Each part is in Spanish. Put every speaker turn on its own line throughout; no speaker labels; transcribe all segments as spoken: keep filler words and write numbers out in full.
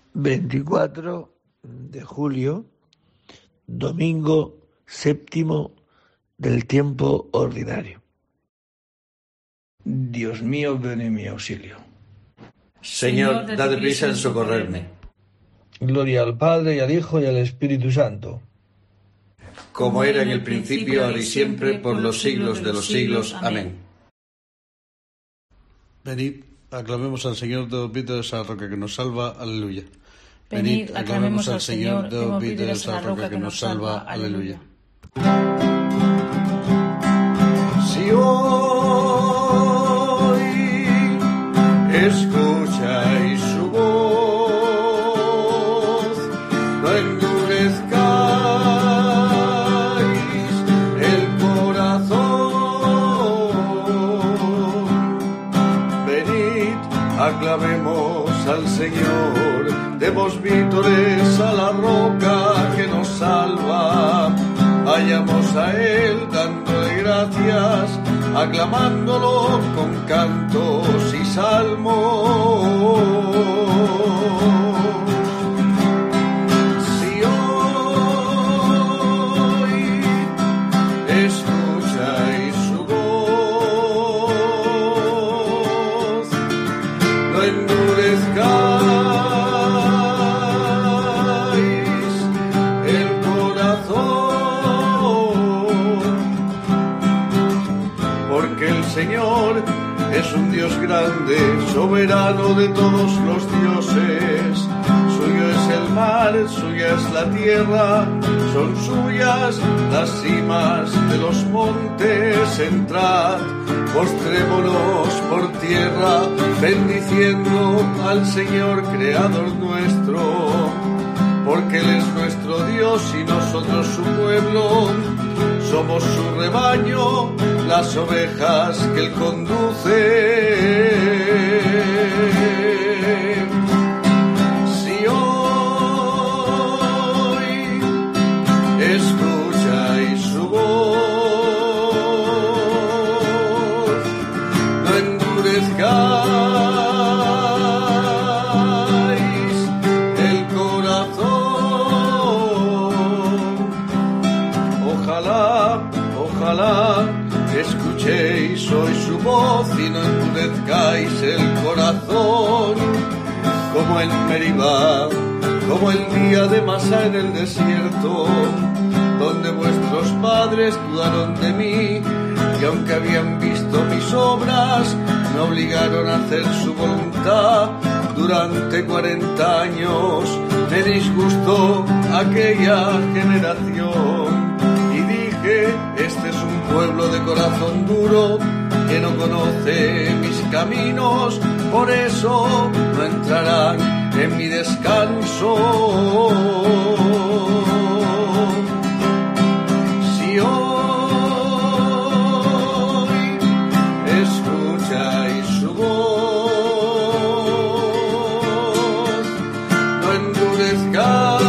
veinticuatro de julio, domingo séptimo del tiempo ordinario. Dios mío, ven en mi auxilio.
Señor, date prisa en socorrerme.
Gloria al Padre, y al Hijo, y al Espíritu Santo.
Como era en el principio, ahora y siempre, por los siglos de los siglos. Amén.
Venid, aclamemos al Señor, demos vítores a la roca que nos salva. Aleluya.
Venid, aclamemos al Señor, demos vítores a la roca que nos salva. Aleluya.
Si hoy escucháis su voz, no endurezcáis el corazón. Venid, aclamemos al Señor, demos vítores a la roca que nos salva. Vayamos a Él dándole gracias, aclamándolo con cantos y salmos. Si hoy escucháis su voz, no endurezcáis el corazón, porque el Señor es un Dios grande, soberano de todos los dioses. Suyo es el mar, suya es la tierra, son suyas las cimas de los montes. Entrad, postrémonos por tierra, bendiciendo al Señor, creador nuestro, porque Él es nuestro Dios y nosotros su pueblo. Somos su rebaño, las ovejas que Él conduce. Si hoy escucháis su voz, no endurezcáis el corazón. Ojalá, ojalá escuchéis hoy su voz y no endurezcáis el corazón, como en Meribá, como el día de Masá en el desierto, donde vuestros padres dudaron de mí, y aunque habían visto mis obras, me obligaron a hacer su voluntad. Durante cuarenta años me disgustó aquella generación. Este es un pueblo de corazón duro, que no conoce mis caminos, por eso no entrarán en mi descanso. Si hoy escucháis su voz, no endurezcáis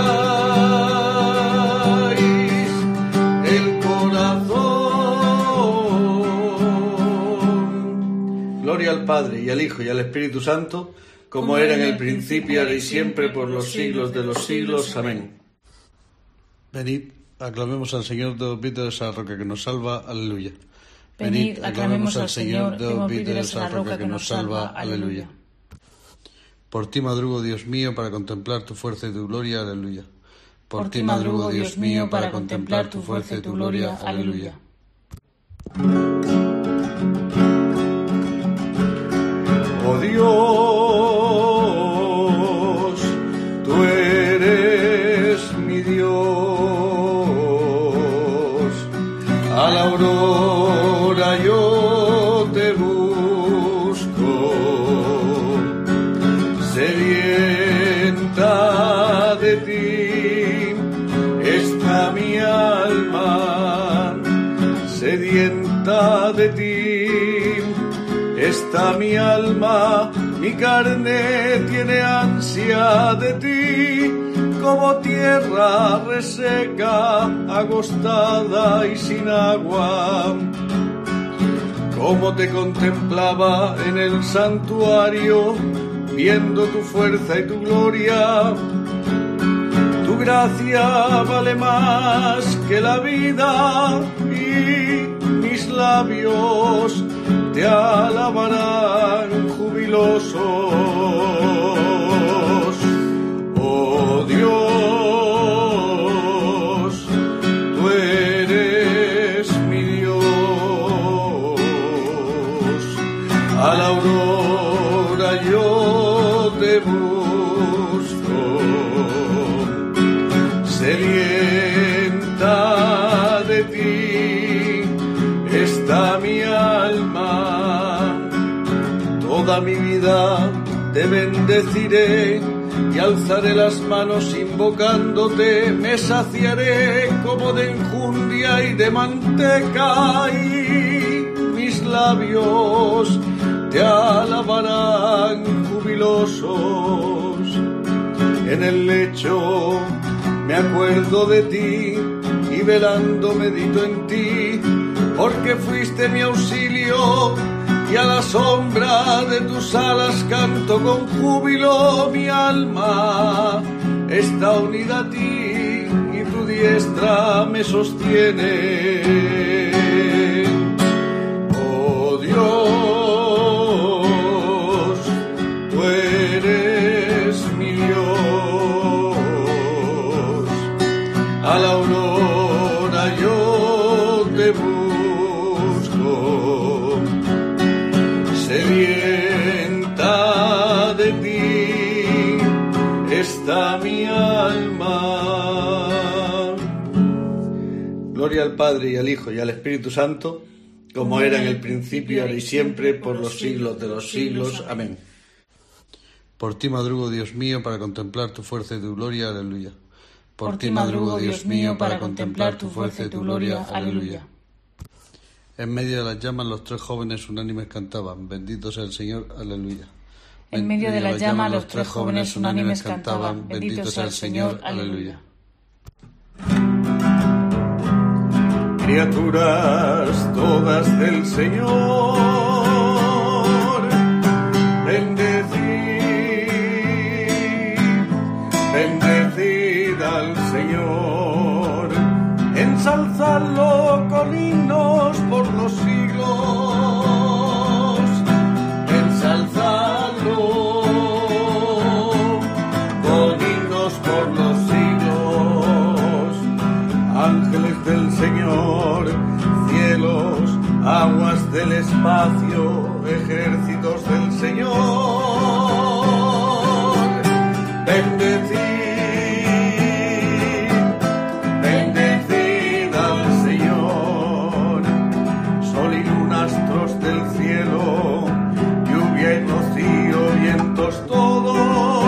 al Padre, y al Hijo, y al Espíritu Santo, como era en el principio, ahora y siempre, por los siglos de los siglos. Amén.
Venid, aclamemos al Señor, demos vítores a la roca que nos salva. Aleluya.
Venid, aclamemos al Señor, demos vítores a la roca que nos salva. Aleluya.
Por ti madrugo, Dios mío, para contemplar tu fuerza y tu gloria. Aleluya. Por ti madrugo, Dios mío, para contemplar tu fuerza y tu gloria. Aleluya.
Oh Dios, tú eres mi Dios. A la aurora yo te busco, sedienta de ti está mi alma, sedienta de ti está mi alma, mi carne tiene ansia de ti, como tierra reseca, agostada y sin agua. Como te contemplaba en el santuario, viendo tu fuerza y tu gloria. Tu gracia vale más que la vida y mis labios te alabarán jubilosos. Oh Dios, tú eres mi Dios. A la aurora yo te busco, sedienta de ti está mi alma. Toda mi vida te bendeciré y alzaré las manos invocándote. Me saciaré como de enjundia y de manteca, y mis labios te alabarán jubilosos. En el lecho me acuerdo de ti y velando medito en ti, porque fuiste mi auxilio y a la sombra de tus alas canto con júbilo. Mi alma está unida a ti y tu diestra me sostiene. Oh Dios, tú eres mi Dios. A la aurora yo te busco, sedienta de ti está mi alma. Gloria al Padre y al Hijo y al Espíritu Santo, como era en el principio, ahora y siempre, por los siglos de los siglos. Amén.
Por ti madrugo, Dios mío, para contemplar tu fuerza y tu gloria. Aleluya.
Por ti madrugo, Dios mío, para contemplar tu fuerza y tu gloria. Aleluya.
En medio de las llamas los tres jóvenes unánimes cantaban: bendito sea el Señor, aleluya.
En medio de las llamas los tres jóvenes unánimes cantaban: bendito sea el Señor, aleluya.
Criaturas todas del Señor, bendecid, bendecid al Señor, ensalzadlo con himnos por los siglos, ensalzadlo con himnos por los siglos. Ángeles del Señor, cielos, aguas del espacio, ejércitos del Señor, bendecid, bendecid al Señor. Sol y luna, astros del cielo, lluvia y rocío, vientos todos,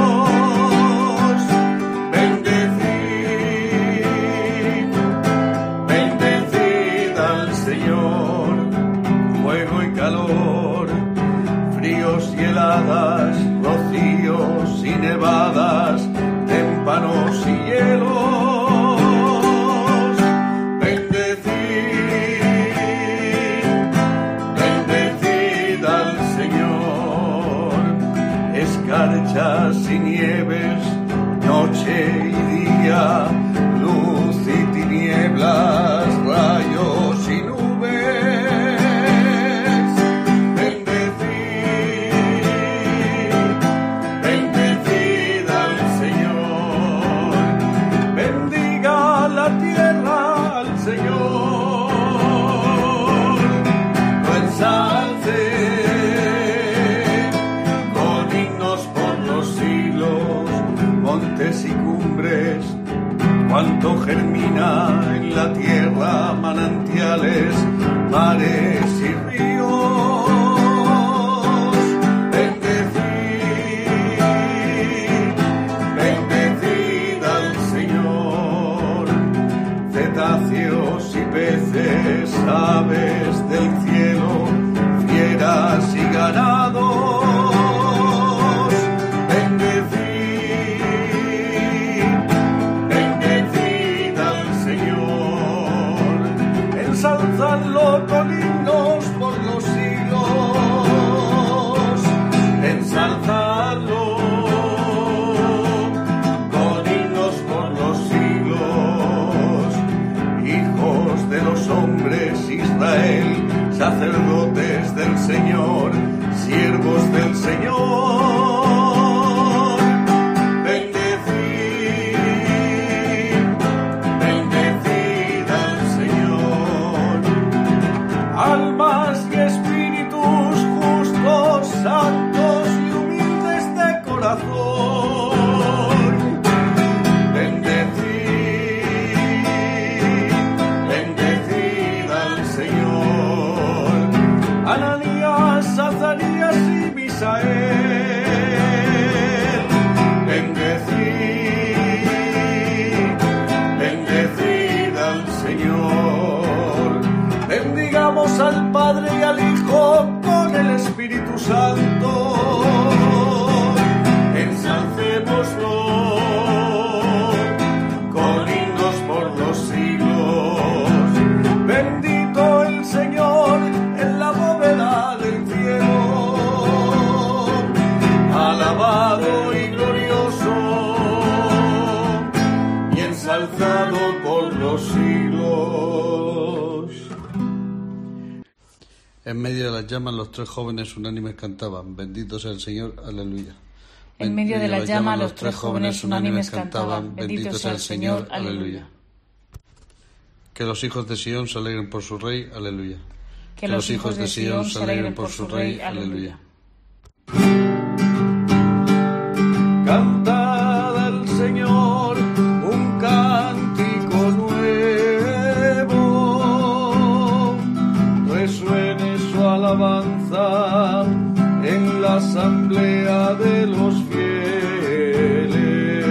fríos y heladas, rocíos y nevadas, témpanos y hielos, bendecid, bendecid al Señor. Escarchas y nieves, noche y día, luz y tinieblas, rayos y nubes, y cumbres, cuanto germina en la tierra, manantiales, mares y ríos, bendecid, bendecid al Señor. Cetáceos y peces, aves del cielo, fieras y ganados, ensalzadlo con himnos por los siglos. ensalzado por los siglos.
En medio de las llamas los tres jóvenes unánimes cantaban: bendito sea el Señor, aleluya.
En medio de las llamas los tres jóvenes unánimes cantaban: bendito sea el Señor, aleluya.
Que los hijos de Sión se alegren por su rey, aleluya.
Que los hijos de Sión se alegren por su rey, aleluya.
Cantad al Señor un cántico nuevo, resuene su alabanza en la asamblea de los fieles.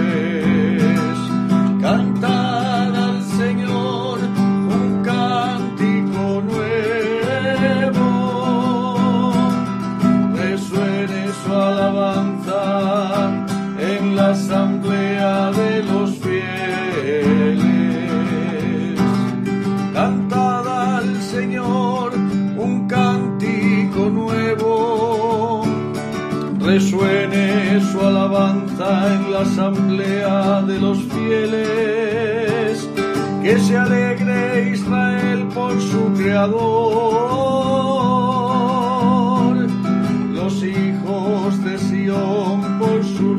Cantad al Señor un cántico nuevo, resuene su alabanza en la asamblea de los fieles. Cantad al Señor un cántico nuevo, resuene su alabanza en la asamblea de los fieles. Que se alegre Israel por su Creador, los hijos de Sión por su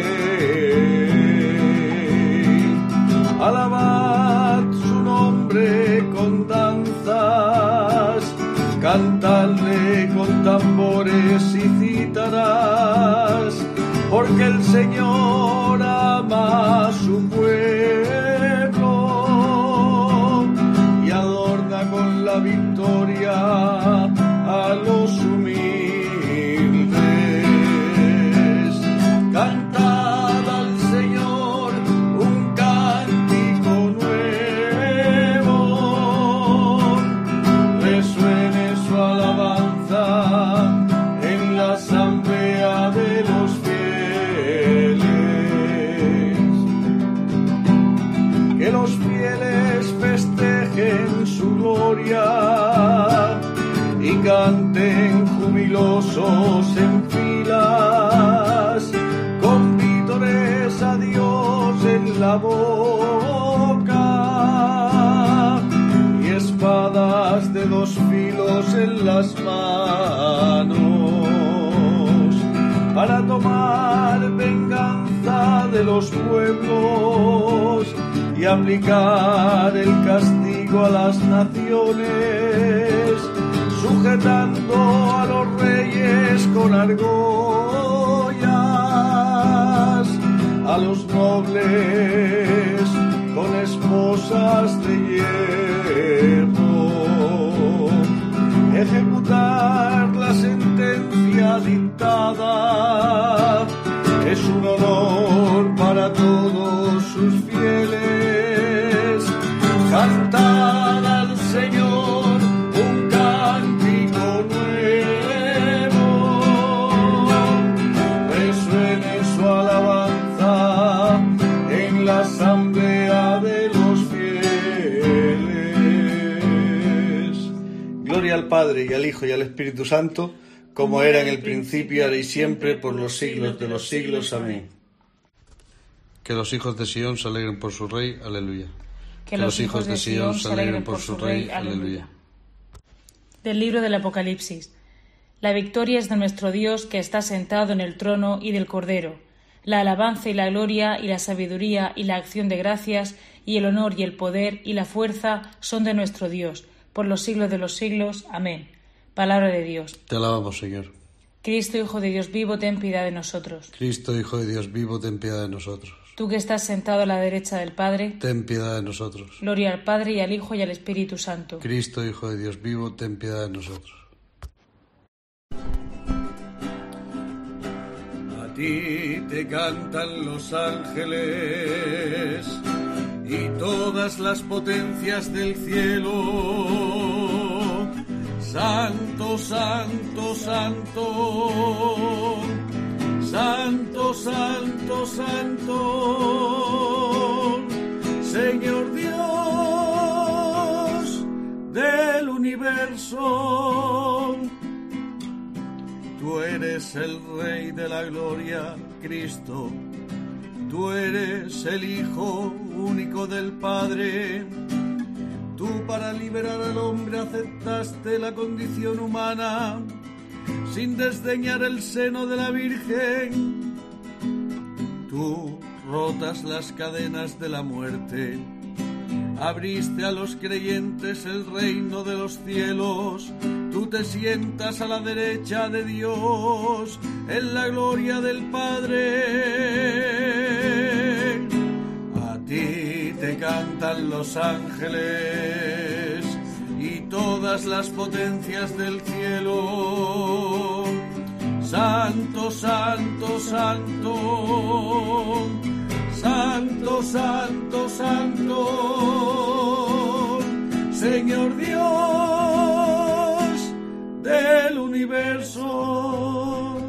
Rey. Alabad su nombre con danzas, cantadle con tambores y cítaras, porque el Señor ama a su pueblo y adorna con la victoria a los humildes. Cantad al Señor un cántico nuevo, resuene su alabanza en la asamblea de los fieles. Que los fieles festejen su gloria y canten jubilosos en filas, con vítores a Dios en la boca y espadas de dos filos en las manos, para tomar venganza de los pueblos y aplicar el castigo a las naciones, sujetando a los reyes con argollas, a los nobles con esposas de hierro. Ejecutar la sentencia dictada es un honor para todos sus fieles. Cantad al Señor un cántico nuevo, resuene su alabanza en la asamblea de los fieles. Gloria al Padre, y al Hijo, y al Espíritu Santo, como era en el principio, ahora y siempre, por los siglos de los siglos. Amén.
Que los hijos de Sión se alegren por su rey, aleluya.
Que los hijos de Sión se alegren por su rey, aleluya. Del libro del Apocalipsis. La victoria es de nuestro Dios, que está sentado en el trono, y del Cordero. La alabanza y la gloria y la sabiduría y la acción de gracias y el honor y el poder y la fuerza son de nuestro Dios, por los siglos de los siglos. Amén. Palabra de Dios.
Te alabamos, Señor.
Cristo, Hijo de Dios vivo, ten piedad de nosotros.
Cristo, Hijo de Dios vivo, ten piedad de nosotros.
Tú que estás sentado a la derecha del Padre,
ten piedad de nosotros.
Gloria al Padre, y al Hijo, y al Espíritu Santo.
Cristo, Hijo de Dios vivo, ten piedad de nosotros.
A ti te cantan los ángeles y todas las potencias del cielo. Santo, santo, santo, santo, santo, santo, Señor Dios del universo. Tú eres el Rey de la gloria, Cristo, Tú eres el Hijo único del Padre. Tú para liberar al hombre aceptaste la condición humana, sin desdeñar el seno de la Virgen. Tú rotas las cadenas de la muerte, abriste a los creyentes el reino de los cielos. Tú te sientas a la derecha de Dios, en la gloria del Padre. A ti te cantan los ángeles y todas las potencias del cielo. Santo, santo, santo, santo, santo, santo, Señor Dios del universo.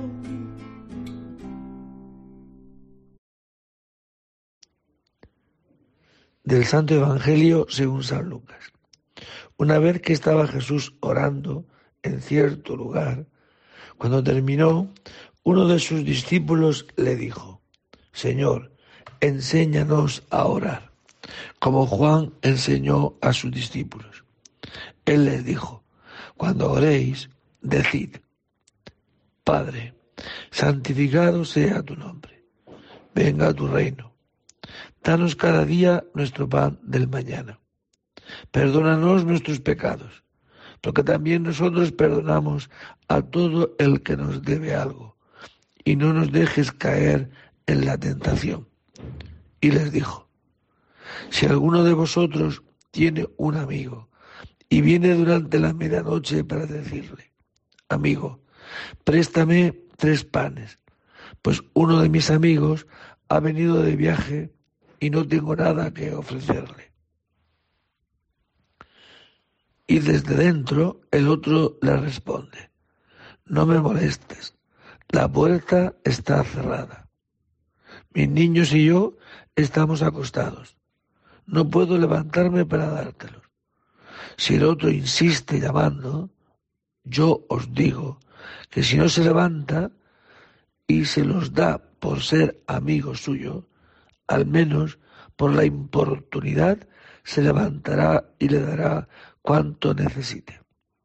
Del Santo Evangelio según San Lucas. Una vez que estaba Jesús orando en cierto lugar, cuando terminó, uno de sus discípulos le dijo: Señor, enséñanos a orar, como Juan enseñó a sus discípulos. Él les dijo: cuando oréis, decid: Padre, santificado sea tu nombre, venga tu reino. Danos cada día nuestro pan del mañana. Perdónanos nuestros pecados, porque también nosotros perdonamos a todo el que nos debe algo, y no nos dejes caer en la tentación. Y les dijo: si alguno de vosotros tiene un amigo y viene durante la medianoche para decirle: amigo, préstame tres panes, pues uno de mis amigos ha venido de viaje y no tengo nada que ofrecerle. Y desde dentro el otro le responde: no me molestes, la puerta está cerrada. Mis niños y yo estamos acostados. No puedo levantarme para dártelos. Si el otro insiste llamando, yo os digo que si no se levanta y se los da por ser amigo suyo, al menos por la importunidad se levantará y le dará cuanto necesite.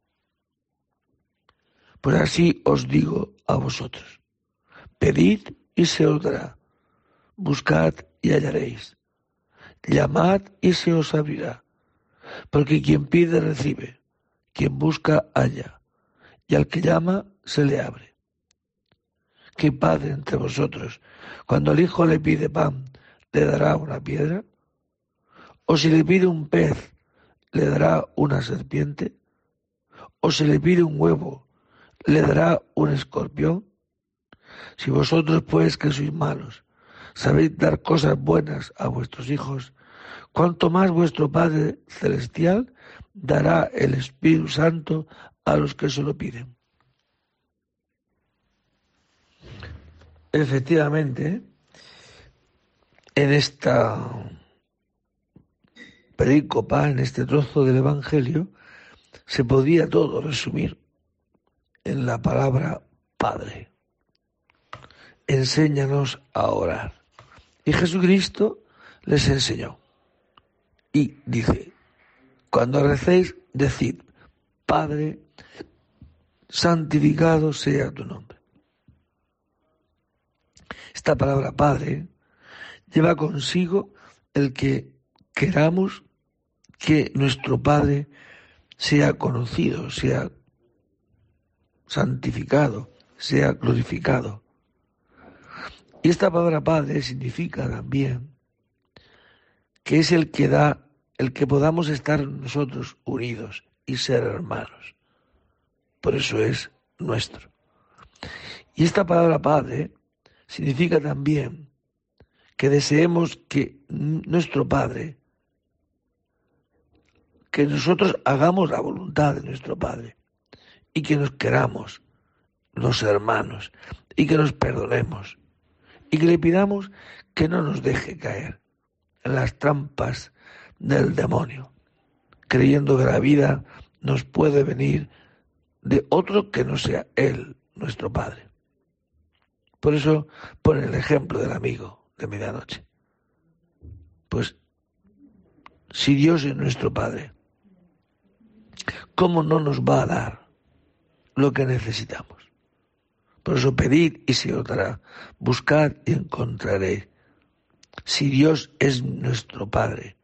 Pues así os digo a vosotros: pedid y se os dará, buscad y hallaréis, llamad y se os abrirá, porque quien pide recibe, quien busca halla, y al que llama se le abre. ¿Qué padre entre vosotros, cuando al hijo le pide pan, le dará una piedra? ¿O si le pide un pez, le dará una serpiente? ¿O si le pide un huevo, le dará un escorpión? Si vosotros, pues, que sois malos, sabéis dar cosas buenas a vuestros hijos, cuánto más vuestro Padre Celestial dará el Espíritu Santo a los que se lo piden. Efectivamente, en esta perícopa, en este trozo del Evangelio, se podía todo resumir en la palabra Padre. Enséñanos a orar. Y Jesucristo les enseñó. Y dice: cuando recéis, decid: Padre, santificado sea tu nombre. Esta palabra Padre lleva consigo el que queramos que nuestro Padre sea conocido, sea santificado, sea glorificado. Y esta palabra Padre significa también que es el que da, el que podamos estar nosotros unidos y ser hermanos. Por eso es nuestro. Y esta palabra Padre significa también que deseemos que nuestro Padre, que nosotros hagamos la voluntad de nuestro Padre y que nos queramos los hermanos y que nos perdonemos y que le pidamos que no nos deje caer en las trampas del demonio, creyendo que la vida nos puede venir de otro que no sea Él, nuestro Padre. Por eso pone el ejemplo del amigo. de medianoche. Pues, si Dios es nuestro Padre, ¿cómo no nos va a dar lo que necesitamos? Por eso pedid y se os dará, buscad y encontraréis. Si Dios es nuestro Padre,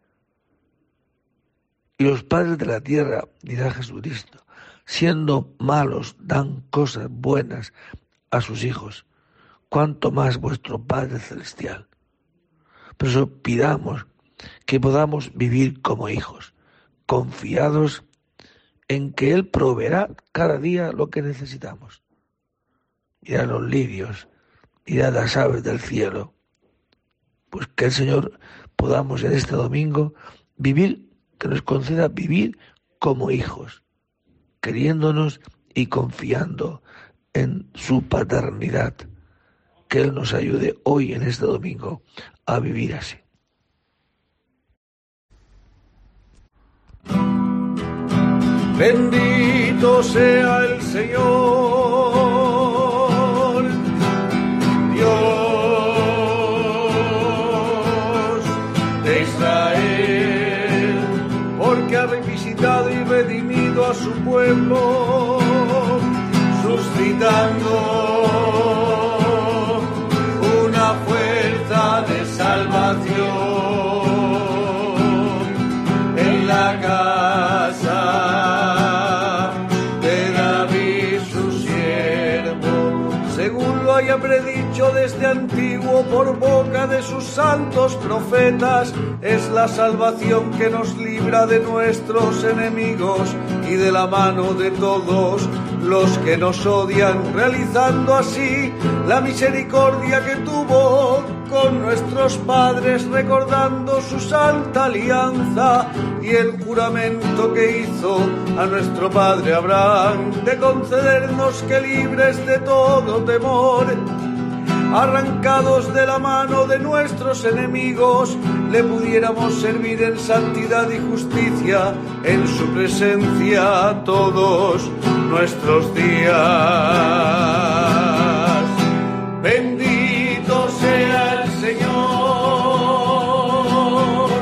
y los padres de la tierra, dirá Jesucristo, siendo malos dan cosas buenas a sus hijos, cuánto más vuestro Padre Celestial. Por eso pidamos que podamos vivir como hijos, confiados en que Él proveerá cada día lo que necesitamos. Mirad los lirios, mirad las aves del cielo. Pues que el Señor podamos en este domingo vivir, que nos conceda vivir como hijos, queriéndonos y confiando en su paternidad. Que Él nos ayude hoy en este domingo a vivir así.
Bendito sea el Señor, Dios de Israel, porque ha revisitado y redimido a su pueblo, suscitando una fuerza de salvación en la casa de David su siervo, según lo haya predicho desde antiguo por boca de sus santos profetas. Es la salvación que nos libra de nuestros enemigos y de la mano de todos los que nos odian, realizando así la misericordia que tuvo con nuestros padres, recordando su santa alianza y el juramento que hizo a nuestro padre Abraham, de concedernos que, libres de todo temor, arrancados de la mano de nuestros enemigos, le pudiéramos servir en santidad y justicia en su presencia todos nuestros días. Bendito sea el Señor,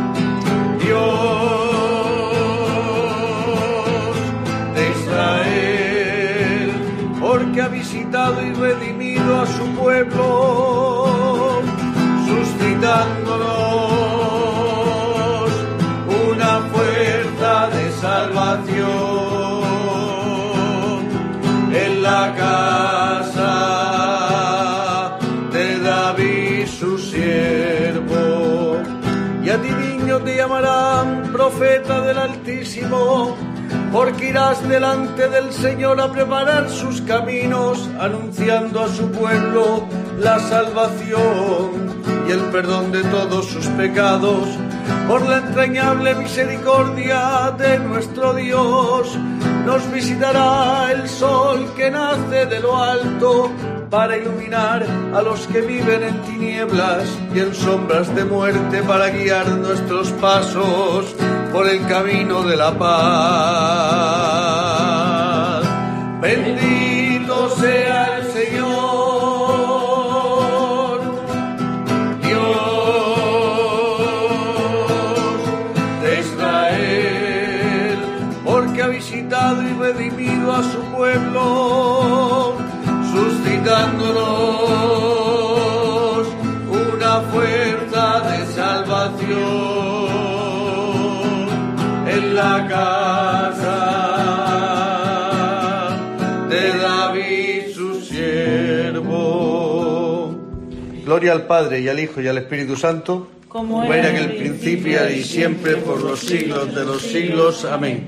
Dios de Israel, porque ha visitado y redimido a su pueblo, suscitándonos una fuerza de salvación en la casa de David su siervo. Y a ti, niño, te llamarán profeta del Altísimo, porque irás delante del Señor a preparar sus caminos, anunciando a su pueblo la salvación y el perdón de todos sus pecados, por la entrañable misericordia de nuestro Dios. Nos visitará el sol que nace de lo alto, para iluminar a los que viven en tinieblas y en sombras de muerte, para guiar nuestros pasos por el camino de la paz. Bendito sea el Señor, Dios de Israel, porque ha visitado y redimido a su pueblo, suscitándonos una fuerza de salvación en la casa de David su siervo. Gloria al Padre y al Hijo y al Espíritu Santo, como era en el principio y siempre por los siglos de los siglos. Amén.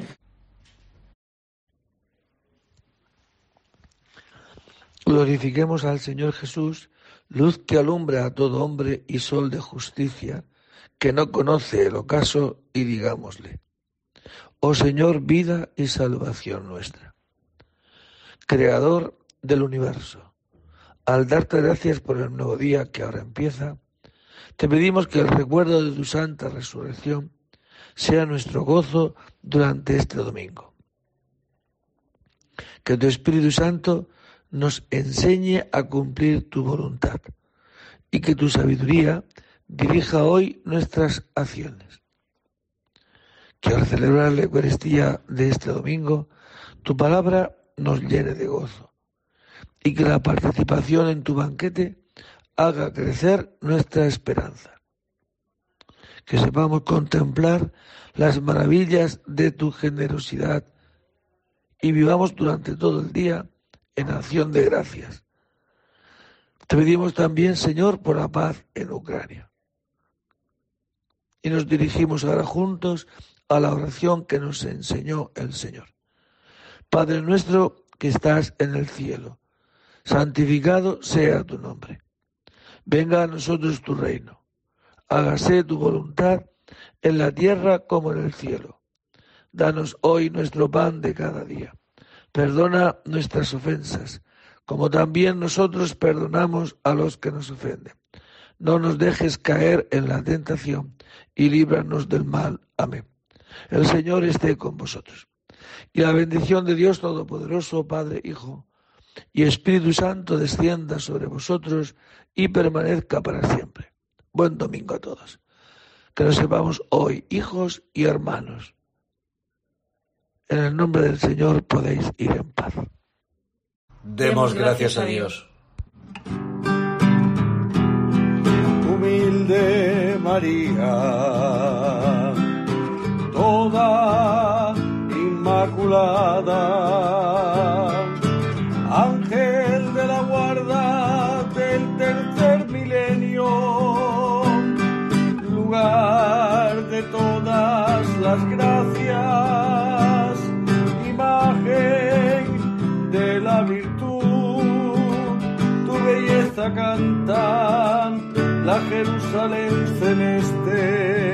Glorifiquemos al Señor Jesús, luz que alumbra a todo hombre y sol de justicia, que no conoce el ocaso, y digámosle: oh Señor, vida y salvación nuestra. Creador del universo, al darte gracias por el nuevo día que ahora empieza, te pedimos que el recuerdo de tu santa resurrección sea nuestro gozo durante este domingo. Que tu Espíritu Santo nos enseñe a cumplir tu voluntad y que tu sabiduría dirija hoy nuestras acciones. Que al celebrar la Eucaristía de este domingo, tu palabra nos llene de gozo y que la participación en tu banquete haga crecer nuestra esperanza. Que sepamos contemplar las maravillas de tu generosidad y vivamos durante todo el día en acción de gracias. Te pedimos también, Señor, por la paz en Ucrania. Y nos dirigimos ahora juntos a la oración que nos enseñó el Señor. Padre nuestro que estás en el cielo, santificado sea tu nombre. Venga a nosotros tu reino. Hágase tu voluntad en la tierra como en el cielo. Danos hoy nuestro pan de cada día. Perdona nuestras ofensas, como también nosotros perdonamos a los que nos ofenden. No nos dejes caer en la tentación y líbranos del mal. Amén. El Señor esté con vosotros. Y la bendición de Dios Todopoderoso, Padre, Hijo y Espíritu Santo descienda sobre vosotros y permanezca para siempre. Buen domingo a todos. Que nos sepamos hoy hijos y hermanos. En el nombre del Señor podéis ir en paz.
Demos gracias a Dios.
Humilde María, toda inmaculada, ángel de la guarda del tercer milenio, lugar de todas las gracias, imagen de la virtud, tu belleza cantan la Jerusalén celeste.